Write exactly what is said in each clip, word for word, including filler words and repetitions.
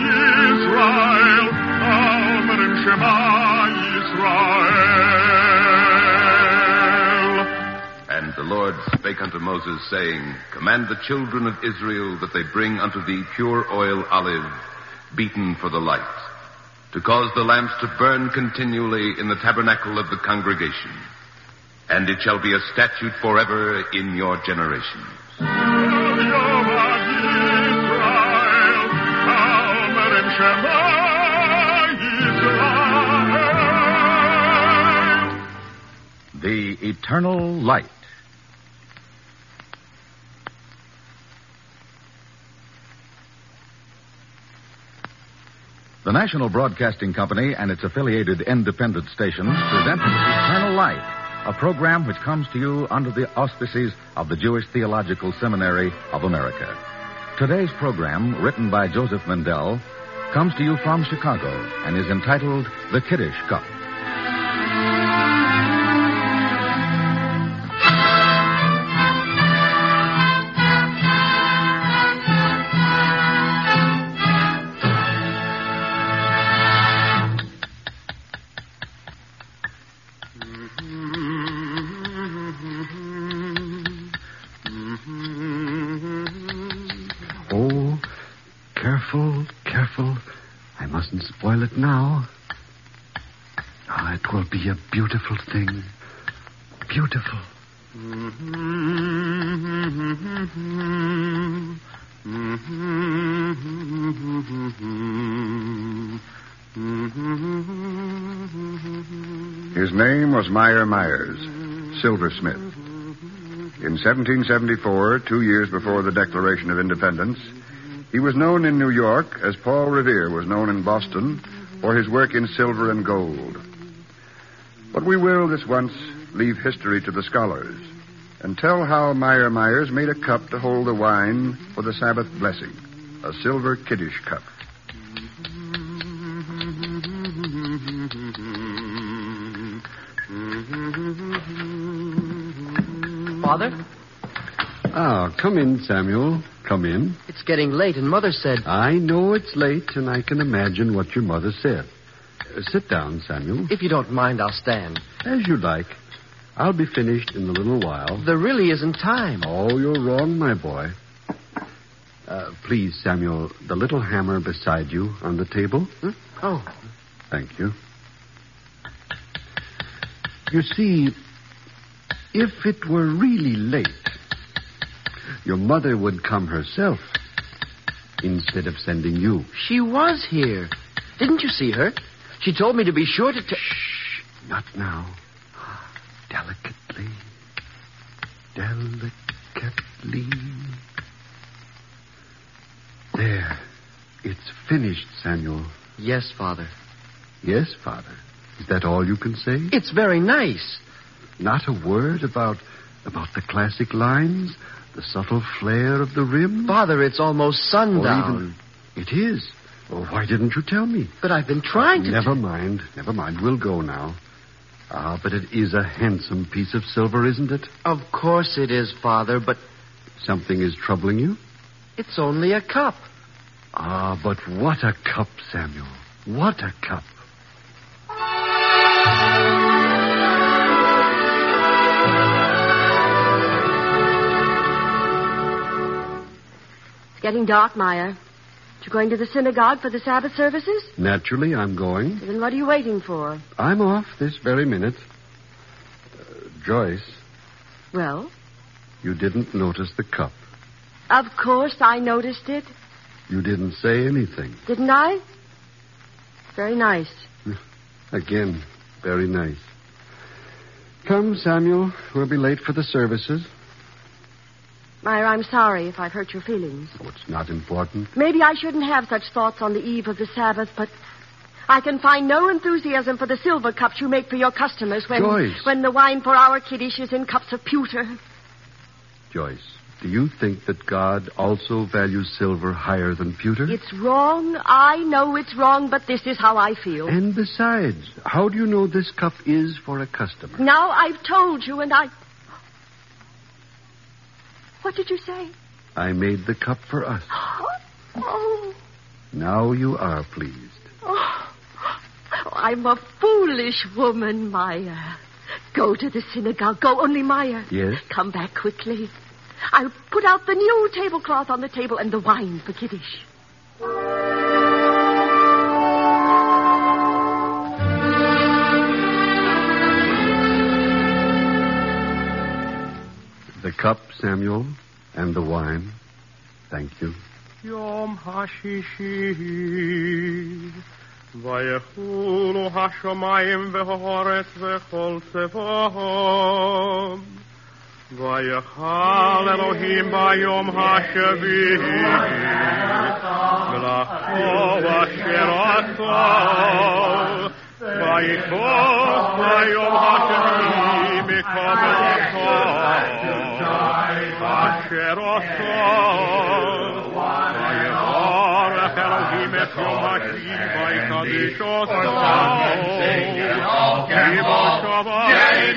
Yisrael, Omerim Shema Yisrael. And the Lord spake unto Moses, saying, Command the children of Israel that they bring unto thee pure oil olive, beaten for the light, to cause the lamps to burn continually in the tabernacle of the congregation. And it shall be a statute forever in your generations. The Eternal Light. The National Broadcasting Company and its affiliated independent stations present Eternal Light, a program which comes to you under the auspices of the Jewish Theological Seminary of America. Today's program, written by Joseph Mendel, comes to you from Chicago and is entitled The Kiddush Cup. Oh, careful, careful. I mustn't spoil it now. Ah, it will be a beautiful thing. Beautiful. His name was Meyer Myers, silversmith. In seventeen seventy-four, two years before the Declaration of Independence, he was known in New York as Paul Revere was known in Boston for his work in silver and gold. But we will, this once, leave history to the scholars and tell how Meyer Myers made a cup to hold the wine for the Sabbath blessing, a silver Kiddush cup. Father? Ah, come in, Samuel. Come in. It's getting late, and Mother said... I know it's late, and I can imagine what your mother said. Uh, sit down, Samuel. If you don't mind, I'll stand. As you like. I'll be finished in a little while. There really isn't time. Oh, you're wrong, my boy. Uh, please, Samuel, the little hammer beside you on the table. Hmm? Oh. Thank you. You see, if it were really late, your mother would come herself instead of sending you. She was here. Didn't you see her? She told me to be sure to... T- Shh. Not now. Delicately. Delicately. There. It's finished, Samuel. Yes, Father. Yes, Father. Is that all you can say? It's very nice. Not a word about about the classic lines, the subtle flare of the rim? Father, it's almost sundown. Or even... It is. Well, why didn't you tell me? But I've been trying to... Never mind. Never mind. We'll go now. Ah, but it is a handsome piece of silver, isn't it? Of course it is, Father, but... Something is troubling you? It's only a cup. Ah, but what a cup, Samuel. What a cup. It's getting dark, Meyer. You going to the synagogue for the Sabbath services? Naturally, I'm going. Then what are you waiting for? I'm off this very minute. Uh, Joyce. Well? You didn't notice the cup. Of course I noticed it. You didn't say anything. Didn't I? Very nice. Again, very nice. Come, Samuel. We'll be late for the services. Meyer, I'm sorry if I've hurt your feelings. Oh, it's not important. Maybe I shouldn't have such thoughts on the eve of the Sabbath, but I can find no enthusiasm for the silver cups you make for your customers when, Joyce. when the wine for our kiddush is in cups of pewter. Joyce, do you think that God also values silver higher than pewter? It's wrong. I know it's wrong, but this is how I feel. And besides, how do you know this cup is for a customer? Now I've told you, and I... What did you say? I made the cup for us. Oh, Now you are pleased. Oh, I'm a foolish woman, Meyer. Go to the synagogue. Go, only Meyer. Yes? Come back quickly. I'll put out the new tablecloth on the table and the wine for Kiddush. The cup, Samuel, and the wine. Thank you. Yom HaShishi Vayechulu HaShamayim V'Haaretz V'Chol Tzevahem Vayechal Elohim Bayom HaShavi V'Lacho Asher Asa Vayikos Bayom HaShavi Mikabel Asher Asa Elohim et Yom HaShiv Vayikadish Oso Kibo Shabbat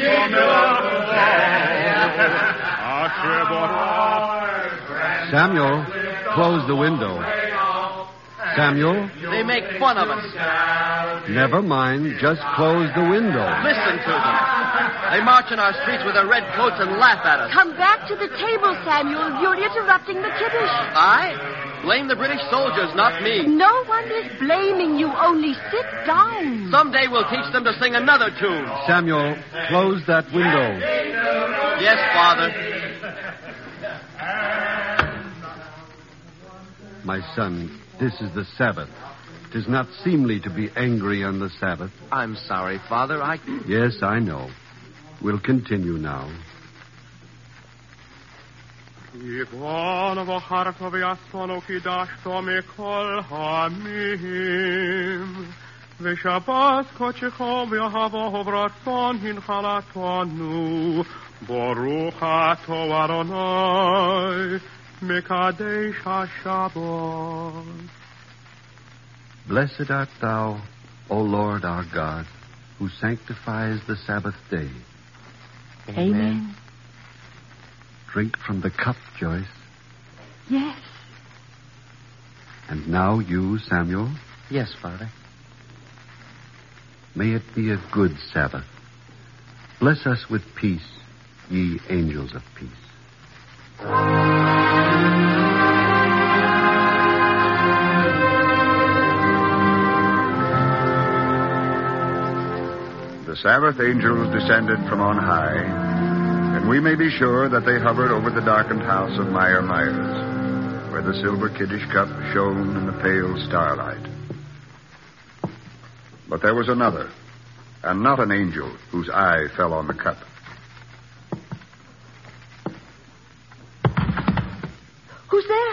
Asher Borah. Samuel, close the window. Samuel? They make fun of us. Never mind. Just close the window. Listen to them. They march in our streets with their red coats and laugh at us. Come back to the table, Samuel. You're interrupting the Kiddush. I? Blame the British soldiers, not me. No one is blaming you. Only sit down. Someday we'll teach them to sing another tune. Samuel, close that window. Yes, Father. My son, this is the Sabbath. It is not seemly to be angry on the Sabbath. I'm sorry, Father. I... Yes, I know. We'll continue now. Yivon v'charto v'yasono kidashto mikol hamim v'shabbat kochecho v'yahavo v'ratzon hinchalatonu Baruch ato Adonai mekadesh HaShabbat. Blessed art thou, O Lord our God, who sanctifies the Sabbath day. Amen. Drink from the cup, Joyce. Yes. And now you, Samuel. Yes, Father. May it be a good Sabbath. Bless us with peace, ye angels of peace. The Sabbath angels descended from on high, and we may be sure that they hovered over the darkened house of Meyer Myers, where the silver Kiddush cup shone in the pale starlight. But there was another, and not an angel, whose eye fell on the cup. Who's there?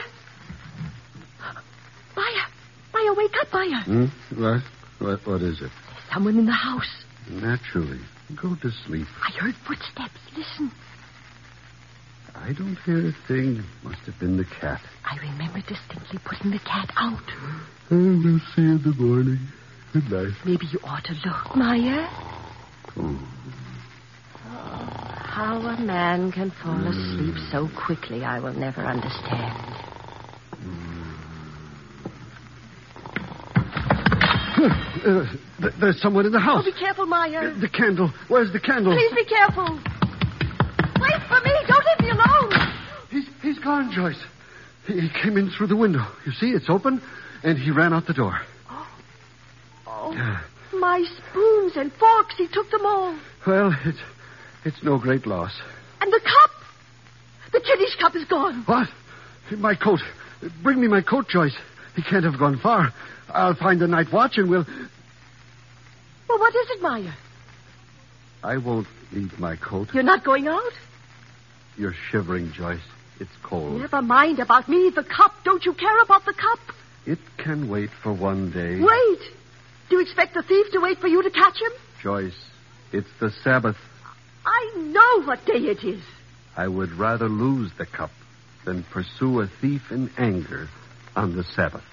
Meyer. Meyer, wake up, Meyer. Hmm? What? What? What is it? There's someone in the house. Naturally. Go to sleep. I heard footsteps. Listen. I don't hear a thing. Must have been the cat. I remember distinctly putting the cat out. We'll see in the morning. Good night. Maybe you ought to look, Meyer. Oh. How a man can fall asleep so quickly, I will never understand. Uh, th- there's someone in the house. Oh, be careful, Meyer. Uh, the candle. Where's the candle? Please be careful. Wait for me. Don't leave me alone. He's, he's gone, Joyce. He, he came in through the window. You see, it's open, and he ran out the door. Oh, my spoons and forks. He took them all. Well, it's, it's no great loss. And the cup. The Kiddush cup is gone. What? My coat. Bring me my coat, Joyce. He can't have gone far. I'll find the night watch and we'll... Well, what is it, Meyer? I won't leave my coat. You're not going out? You're shivering, Joyce. It's cold. Never mind about me. The cup. Don't you care about the cup? It can wait for one day. Wait. Do you expect the thief to wait for you to catch him? Joyce, it's the Sabbath. I know what day it is. I would rather lose the cup than pursue a thief in anger on the Sabbath.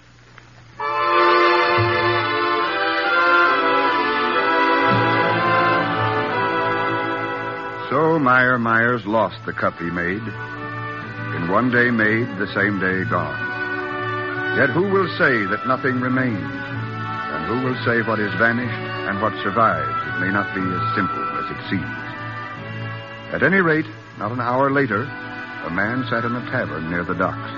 So Meyer Myers lost the cup he made. In one day made, the same day gone. Yet who will say that nothing remains? And who will say what is vanished and what survives? It may not be as simple as it seems. At any rate, not an hour later, a man sat in a tavern near the docks.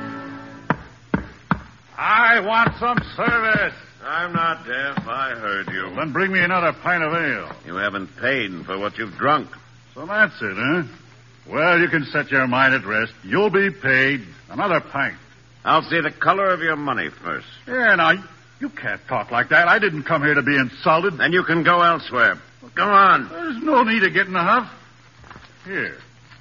I want some service. I'm not deaf. I heard you. Then bring me another pint of ale. You haven't paid for what you've drunk. So that's it, huh? Well, you can set your mind at rest. You'll be paid. Another pint. I'll see the color of your money first. Yeah, now, you can't talk like that. I didn't come here to be insulted. Then you can go elsewhere. Go on. There's no need of getting a huff. Here.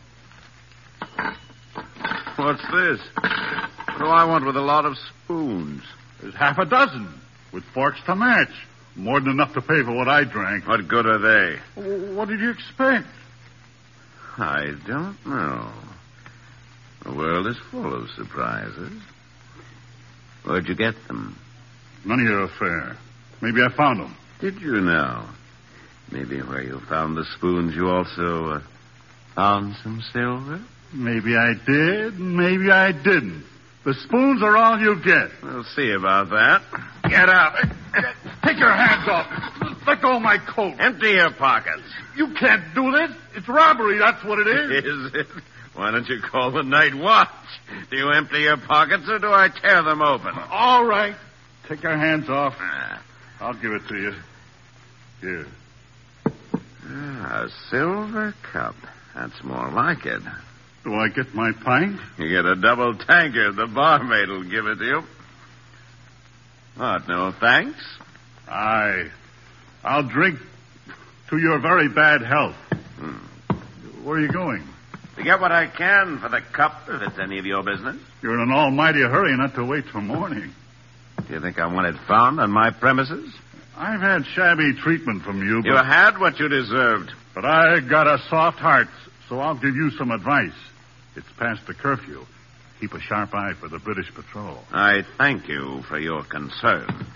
What's this? What do I want with a lot of spoons? There's half a dozen, with forks to match. More than enough to pay for what I drank. What good are they? What did you expect? I don't know. The world is full of surprises. Where'd you get them? None of your affair. Maybe I found them. Did you now? Maybe where you found the spoons, you also uh, found some silver? Maybe I did, maybe I didn't. The spoons are all you get. We'll see about that. Get out. Take your hands off. Let go of my coat. Empty your pockets. You can't do this. It's robbery, that's what it is. Is it? Why don't you call the night watch? Do you empty your pockets or do I tear them open? All right. Take your hands off. I'll give it to you. Here. Ah, a silver cup. That's more like it. Do I get my pint? You get a double tankard. The barmaid will give it to you. What, no thanks? Aye. I'll drink to your very bad health. Hmm. Where are you going? To get what I can for the cup, if it's any of your business. You're in an almighty hurry not to wait till morning. Do you think I want it found on my premises? I've had shabby treatment from you, but... You had what you deserved. But I got a soft heart, so I'll give you some advice. It's past the curfew. Keep a sharp eye for the British patrol. I thank you for your concern.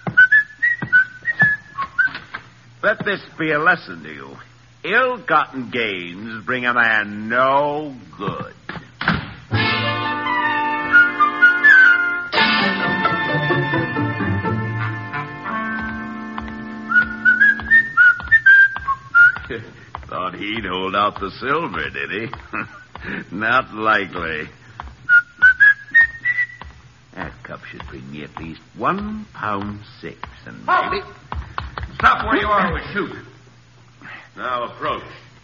Let this be a lesson to you. Ill-gotten gains bring a man no good. Thought he'd hold out the silver, did he? Not likely. That cup should bring me at least one pound six, and maybe... Stop where you are or shoot. Now approach.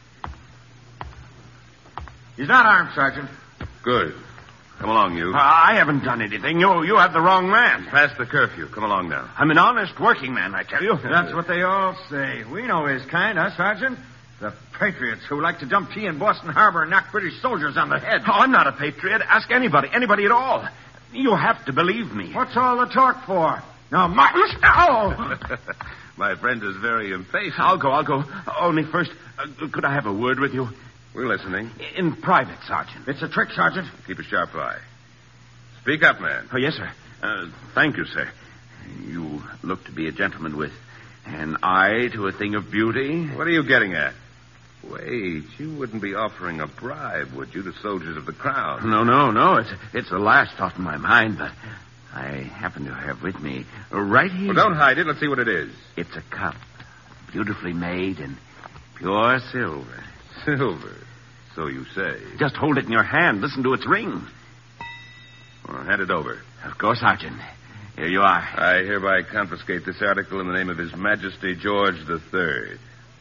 He's not armed, Sergeant. Good. Come along, you. Uh, I haven't done anything. You you have the wrong man. Past the curfew. Come along now. I'm an honest working man, I tell you. That's what they all say. We know his kind, huh, Sergeant? The patriots who like to dump tea in Boston Harbor and knock British soldiers on the head. Oh, I'm not a patriot. Ask anybody, anybody at all. You have to believe me. What's all the talk for? Now, Martin... Oh! My friend is very impatient. I'll go, I'll go. Only first, uh, could I have a word with you? We're listening. In private, Sergeant. It's a trick, Sergeant. Keep a sharp eye. Speak up, man. Oh, yes, sir. Uh, thank you, sir. You look to be a gentleman with an eye to a thing of beauty. What are you getting at? Wait, you wouldn't be offering a bribe, would you, to soldiers of the crown? No, no, no. It's, it's the last thought in my mind, but I happen to have with me, right here... Well, don't hide it. Let's see what it is. It's a cup, beautifully made in pure silver. Silver, so you say. Just hold it in your hand. Listen to its ring. Well, hand it over. Of course, Sergeant. Here you are. I hereby confiscate this article in the name of His Majesty George the Third.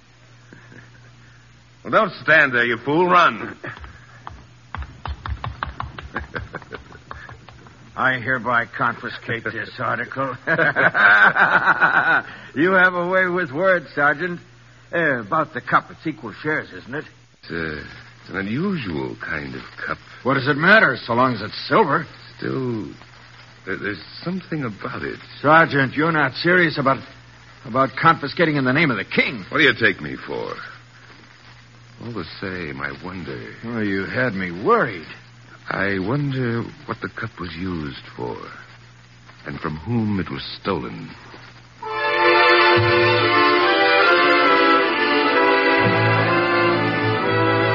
Well, don't stand there, you fool. Run. I hereby confiscate this article. You have a way with words, Sergeant. Uh, about the cup, it's equal shares, isn't it? It's, a, it's an unusual kind of cup. What does it matter, so long as it's silver? Still, there, there's something about it. Sergeant, you're not serious about about confiscating in the name of the king. What do you take me for? All the same, I wonder. Oh, you had me worried. I wonder what the cup was used for, and from whom it was stolen.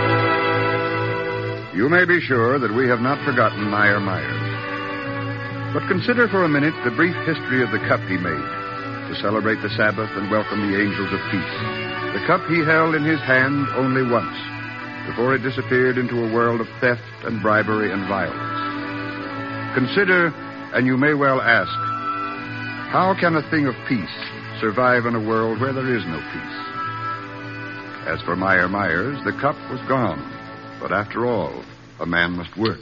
You may be sure that we have not forgotten Meyer Myers. But consider for a minute the brief history of the cup he made to celebrate the Sabbath and welcome the angels of peace. The cup he held in his hand only once, before it disappeared into a world of theft and bribery and violence. Consider, and you may well ask, how can a thing of peace survive in a world where there is no peace? As for Meyer Myers, the cup was gone. But after all, a man must work.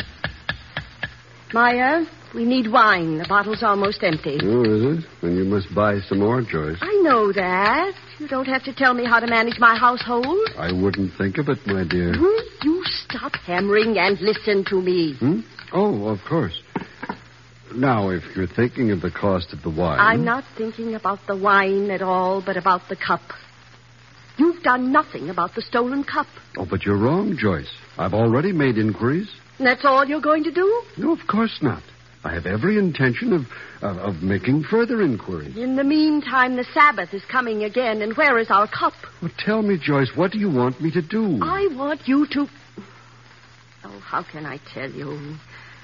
Meyer, we need wine. The bottle's almost empty. Oh, is it? Then you must buy some more, Joyce. I know that. You don't have to tell me how to manage my household. I wouldn't think of it, my dear. Hmm? You stop hammering and listen to me. Hmm? Oh, of course. Now, if you're thinking of the cost of the wine... I'm not thinking about the wine at all, but about the cup. You've done nothing about the stolen cup. Oh, but you're wrong, Joyce. I've already made inquiries. And that's all you're going to do? No, of course not. I have every intention of, of, of making further inquiries. In the meantime, the Sabbath is coming again, and where is our cup? Well, tell me, Joyce, what do you want me to do? I want you to... Oh, how can I tell you?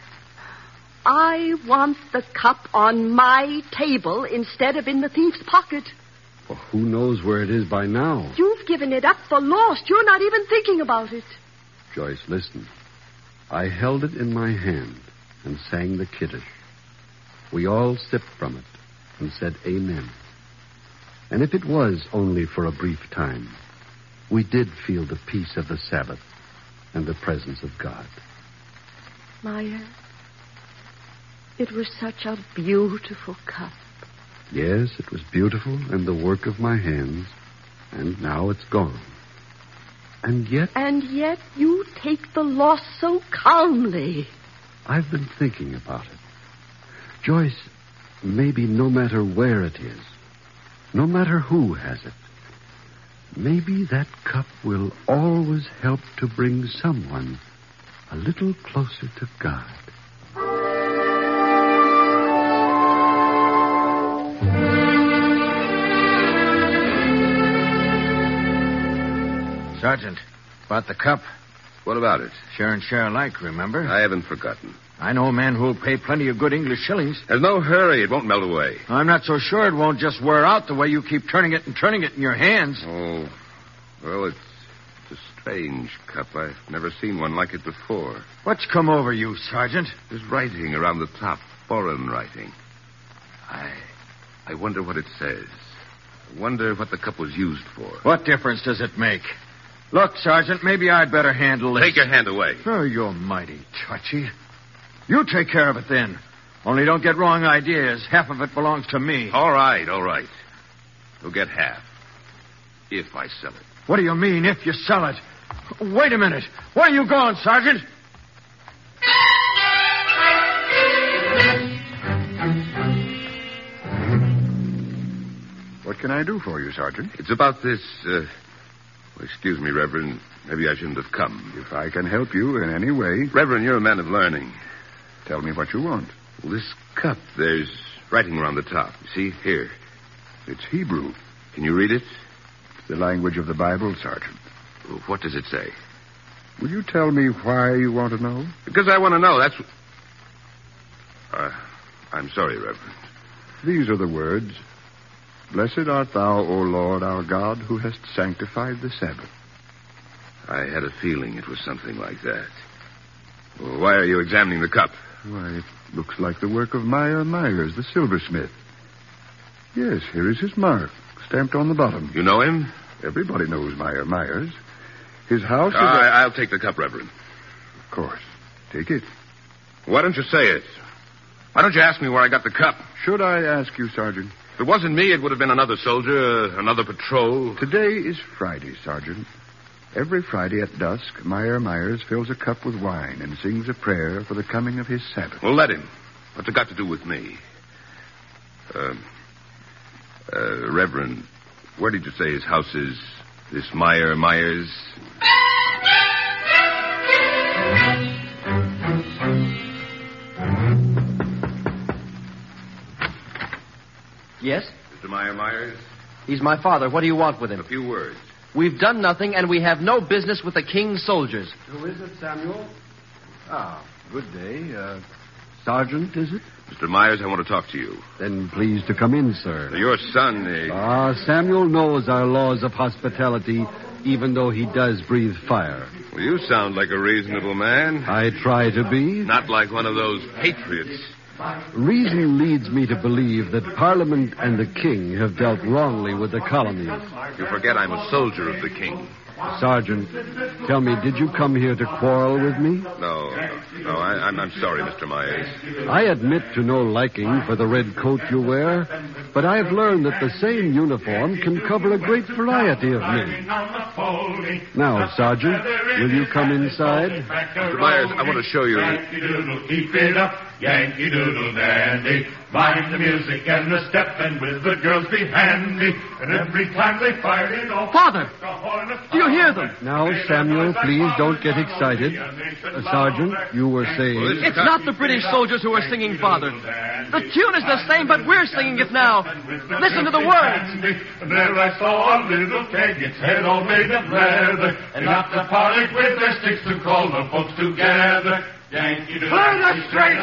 I want the cup on my table instead of in the thief's pocket. Well, who knows where it is by now? You've given it up for lost. You're not even thinking about it. Joyce, listen. I held it in my hand and sang the Kiddush. We all sipped from it and said amen. And if it was only for a brief time, we did feel the peace of the Sabbath and the presence of God. Meyer, it was such a beautiful cup. Yes, it was beautiful and the work of my hands, and now it's gone. And yet... And yet you take the loss so calmly. I've been thinking about it. Joyce, maybe no matter where it is, no matter who has it, maybe that cup will always help to bring someone a little closer to God. Sergeant, about the cup. What about it? Share and share alike, remember? I haven't forgotten. I know a man who'll pay plenty of good English shillings. There's no hurry. It won't melt away. I'm not so sure it won't just wear out the way you keep turning it and turning it in your hands. Oh, well, it's, it's a strange cup. I've never seen one like it before. What's come over you, Sergeant? There's writing around the top, foreign writing. I, I wonder what it says. I wonder what the cup was used for. What difference does it make? Look, Sergeant, maybe I'd better handle this. Take your hand away. Oh, you're mighty touchy. You take care of it then. Only don't get wrong ideas. Half of it belongs to me. All right, all right. You'll get half. If I sell it. What do you mean, if you sell it? Wait a minute. Where are you going, Sergeant? What can I do for you, Sergeant? It's about this, uh... Well, excuse me, Reverend. Maybe I shouldn't have come. If I can help you in any way... Reverend, you're a man of learning. Tell me what you want. Well, this cup, there's writing around the top. You see? Here. It's Hebrew. Can you read it? The language of the Bible, Sergeant. Well, what does it say? Will you tell me why you want to know? Because I want to know. That's... Uh, I'm sorry, Reverend. These are the words. Blessed art thou, O Lord, our God, who hast sanctified the Sabbath. I had a feeling it was something like that. Well, why are you examining the cup? Why, it looks like the work of Meyer Myers, the silversmith. Yes, here is his mark, stamped on the bottom. You know him? Everybody knows Meyer Myers. His house is... Uh, a... I'll take the cup, Reverend. Of course. Take it. Why don't you say it? Why don't you ask me where I got the cup? Should I ask you, Sergeant? If it wasn't me, it would have been another soldier, uh, another patrol. Today is Friday, Sergeant. Every Friday at dusk, Meyer Myers fills a cup with wine and sings a prayer for the coming of his Sabbath. Well, let him. What's it got to do with me? Uh, uh, Reverend, where did you say his house is? This Meyer Myers? Yes? Mister Meyer Myers? He's my father. What do you want with him? A few words. We've done nothing, and we have no business with the king's soldiers. Who is it, Samuel? Ah, good day. Uh, Sergeant, is it? Mister Myers, I want to talk to you. Then please to come in, sir. Your son, uh... Ah, Samuel knows our laws of hospitality, even though he does breathe fire. Well, you sound like a reasonable man. I try to be. Not like one of those patriots. Reason leads me to believe that Parliament and the King have dealt wrongly with the colonies. You forget I'm a soldier of the King. Sergeant, tell me, did you come here to quarrel with me? No, no, no I, I'm, I'm sorry, Mister Myers. I admit to no liking for the red coat you wear, but I've learned that the same uniform can cover a great variety of men. Now, Sergeant, will you come inside? Mister Myers, I want to show you... Keep it up, Yankee Doodle Dandy. Mind the music and the step, and with the girls be handy. And every time they fire it off... Father! Do you hear them? Now, Samuel, please don't get excited. Uh, Sergeant, you were saying... Well, it's not the British soldiers who are singing, Father. The tune is the same, but we're singing it now. Listen to the words. And there I saw a little keg, its head all made of leather, and not the parlic with their sticks to call the folks together. Yankee Doodle. Clear the street!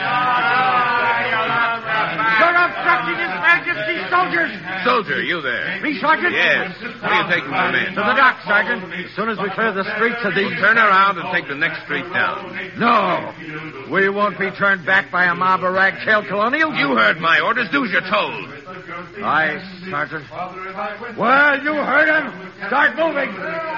You're obstructing His Majesty's soldiers! Soldier, you there? Me, Sergeant? Yes. Where are you taking my men? To the dock, Sergeant. As soon as we clear the streets of these... Turn around and take the next street down. No. We won't be turned back by a mob of rag-tailed colonials. You heard my orders. Do as you're told. Aye, Sergeant. Well, you heard him. Start moving.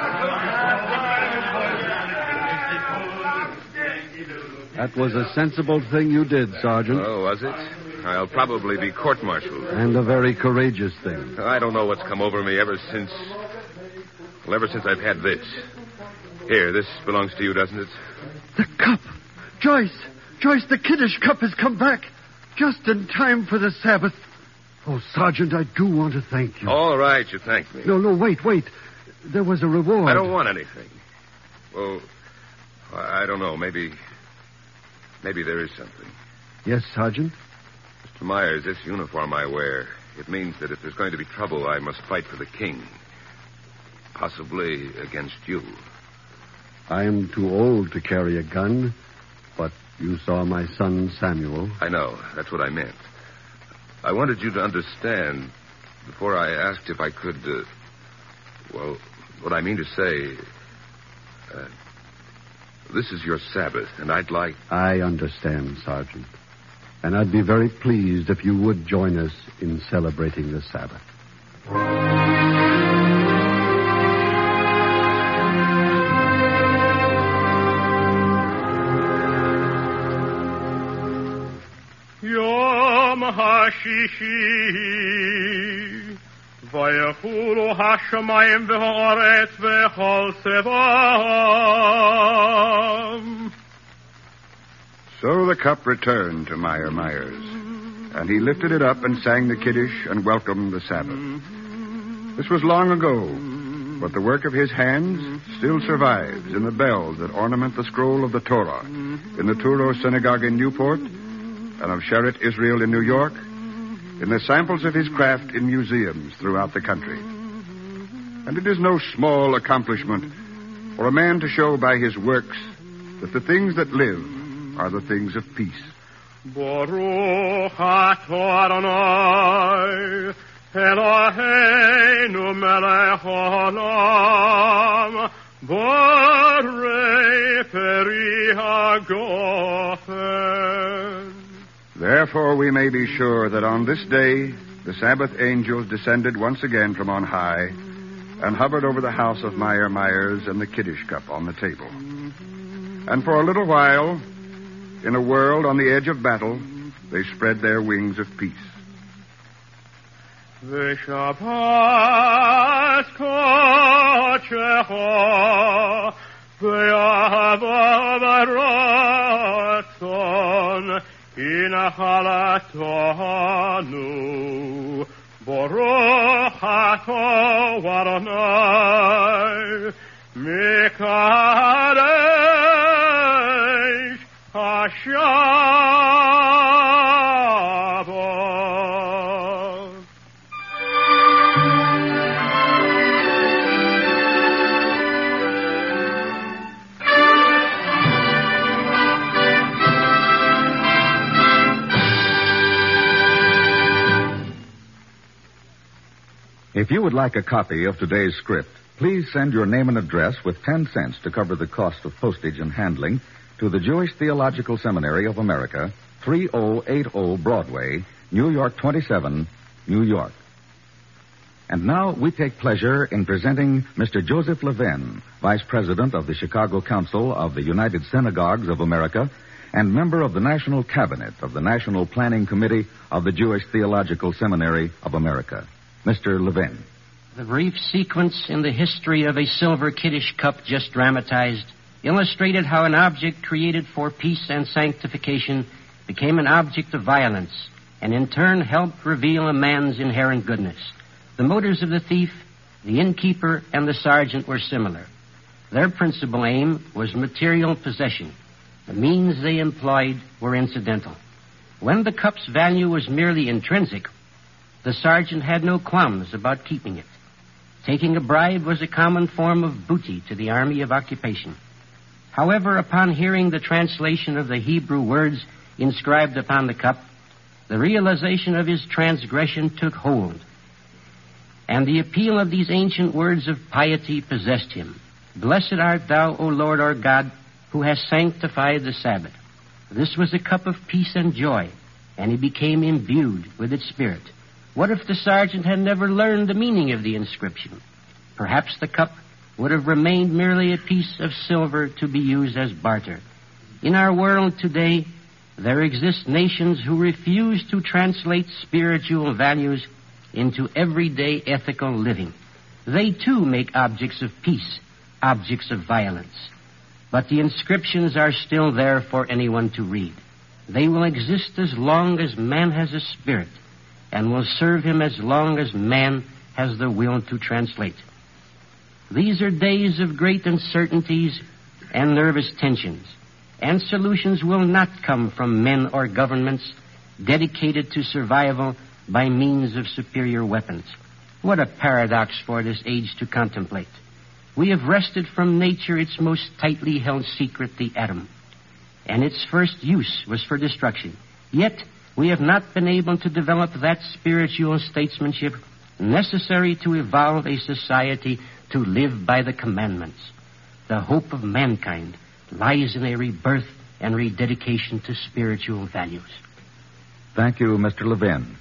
That was a sensible thing you did, Sergeant. Oh, was it? I'll probably be court-martialed. And a very courageous thing. I don't know what's come over me ever since... Well, ever since I've had this. Here, this belongs to you, doesn't it? The cup! Joyce! Joyce, the kiddish cup has come back. Just in time for the Sabbath. Oh, Sergeant, I do want to thank you. All right, you thank me. No, no, wait, wait. There was a reward. I don't want anything. Well, I don't know. Maybe... Maybe there is something. Yes, Sergeant? Mister Myers, this uniform I wear, it means that if there's going to be trouble, I must fight for the King. Possibly against you. I am too old to carry a gun, but you saw my son Samuel. I know. That's what I meant. I wanted you to understand before I asked if I could, uh, well, what I mean to say, uh, this is your Sabbath, and I'd like... I understand, Sergeant. And I'd be very pleased if you would join us in celebrating the Sabbath. Yom HaShishi Vayechulu HaShamayim v'ha'aretz v'chol tzevam. So the cup returned to Meyer Myers, and he lifted it up and sang the Kiddush and welcomed the Sabbath. This was long ago, but the work of his hands still survives in the bells that ornament the scroll of the Torah, in the Touro Synagogue in Newport, and of Sheret Israel in New York, in the samples of his craft in museums throughout the country. And it is no small accomplishment for a man to show by his works that the things that live are the things of peace. Baruch atah Adonai, Eloheinu melech haolam, borei peri hagofen. Therefore we may be sure that on this day the Sabbath angels descended once again from on high and hovered over the house of Meyer Myers and the Kiddush cup on the table. And for a little while, in a world on the edge of battle, they spread their wings of peace. V'Shabbat kodechecha v'yahava v'ratzon inachalatonu Baruch atah Adonai Mekadesh HaShabbat. If you would like a copy of today's script, please send your name and address with ten cents to cover the cost of postage and handling to the Jewish Theological Seminary of America, thirty eighty Broadway, New York twenty-seven, New York. And now we take pleasure in presenting Mister Joseph Levin, Vice President of the Chicago Council of the United Synagogues of America and member of the National Cabinet of the National Planning Committee of the Jewish Theological Seminary of America. Mister Levin. The brief sequence in the history of a silver Kiddush cup just dramatized illustrated how an object created for peace and sanctification became an object of violence and in turn helped reveal a man's inherent goodness. The motives of the thief, the innkeeper, and the sergeant were similar. Their principal aim was material possession. The means they employed were incidental. When the cup's value was merely intrinsic, the sergeant had no qualms about keeping it. Taking a bribe was a common form of booty to the army of occupation. However, upon hearing the translation of the Hebrew words inscribed upon the cup, the realization of his transgression took hold, and the appeal of these ancient words of piety possessed him. Blessed art thou, O Lord our God, who hast sanctified the Sabbath. This was a cup of peace and joy, and he became imbued with its spirit. What if the sergeant had never learned the meaning of the inscription? Perhaps the cup would have remained merely a piece of silver to be used as barter. In our world today, there exist nations who refuse to translate spiritual values into everyday ethical living. They too make objects of peace, objects of violence. But the inscriptions are still there for anyone to read. They will exist as long as man has a spirit, and will serve him as long as man has the will to translate. These are days of great uncertainties and nervous tensions, and solutions will not come from men or governments dedicated to survival by means of superior weapons. What a paradox for this age to contemplate. We have wrested from nature its most tightly held secret, the atom, and its first use was for destruction. Yet, we have not been able to develop that spiritual statesmanship necessary to evolve a society to live by the commandments. The hope of mankind lies in a rebirth and rededication to spiritual values. Thank you, Mister Levin.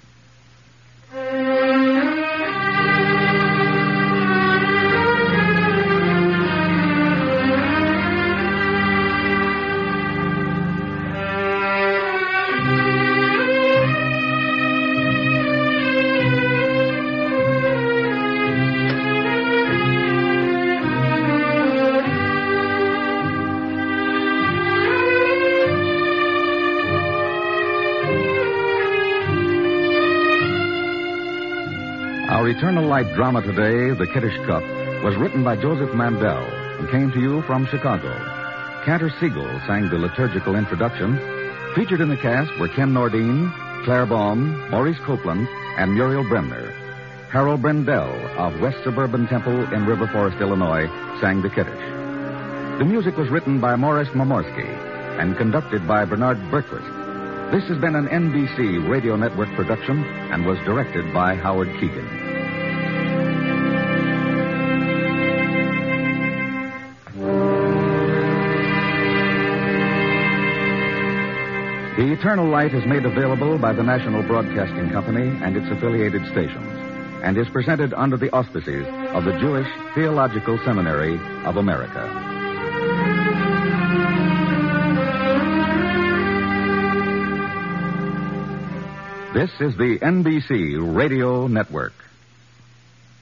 Our Eternal Light drama today, The Kiddush Cup, was written by Joseph Mandel and came to you from Chicago. Cantor Siegel sang the liturgical introduction. Featured in the cast were Ken Nordine, Claire Baum, Maurice Copeland, and Muriel Bremner. Harold Brendel of West Suburban Temple in River Forest, Illinois, sang the Kiddush. The music was written by Morris Momorsky and conducted by Bernard Berquist. This has been an N B C Radio Network production and was directed by Howard Keegan. The Eternal Light is made available by the National Broadcasting Company and its affiliated stations, and is presented under the auspices of the Jewish Theological Seminary of America. This is the N B C Radio Network.